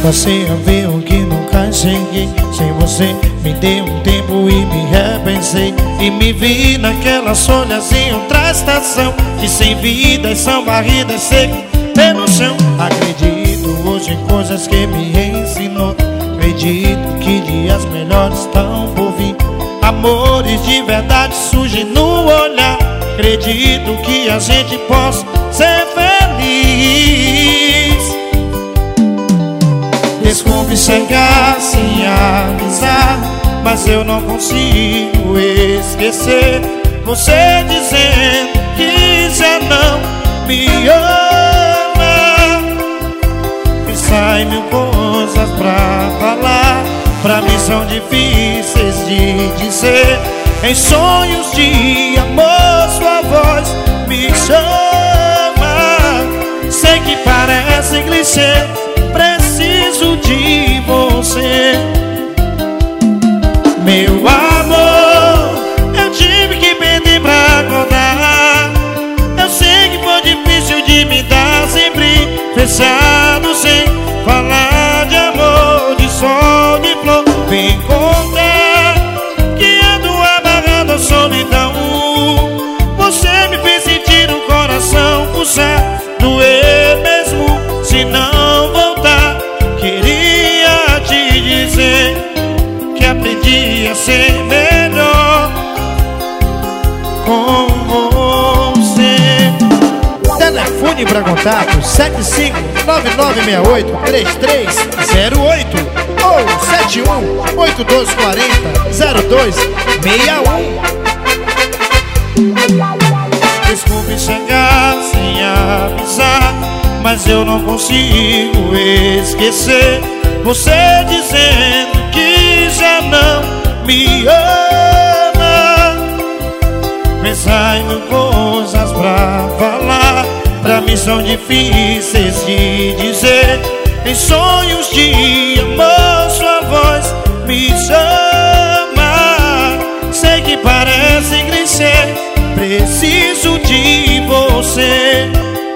Passei a ver o que nunca cheguei. Sem você me dei um tempo e me repensei. E me vi naquelas folhas em outra estação, que sem vida são barridas secas pelo chão. Acredito hoje em coisas que me ensinou. Acredito que dias melhores estão por vir. Amores de verdade surgem no olhar. Acredito que a gente possa ser feliz. Desculpe chegar sem avisar, mas eu não consigo esquecer você dizendo que já não me ama. Pensar em mil coisas pra falar, pra mim são difíceis de dizer. Em sonhos de amor sua voz me chama. Sei que parece clichê, preciso de você. Meu amor, eu tive que pedir pra acordar. Eu sei que foi difícil de me dar sempre fechado, sem falar de amor, de sol, de flor. Vem contar que ando amarrado à solidão. Você me fez sentir o coração pulsar, doer mesmo se não voltar. Queria te dizer que aprendi a ser melhor com você. Telefone para contato 7599683308 ou 7182400261. Desculpe chegar sem avisar, mas eu não consigo esquecer você dizendo que já não me ama. Pensar em mil coisas pra falar, pra mim são difíceis de dizer. Em sonhos de amor sua voz me chama. Sei que parece clichê, preciso de você.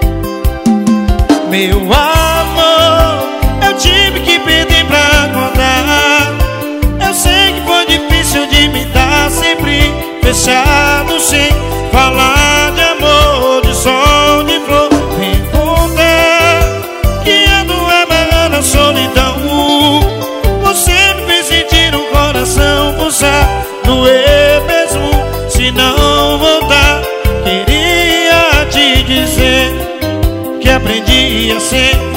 Meu amor, eu tive que pedir pra acordar. Eu sei que foi difícil de me dar sempre fechado, sem falar de amor, de sol, de flor. Vem contar que ando amarrado à solidão. Você me fez sentir o coração pulsar, doer mesmo se não voltar. Queria te dizer que aprendi a ser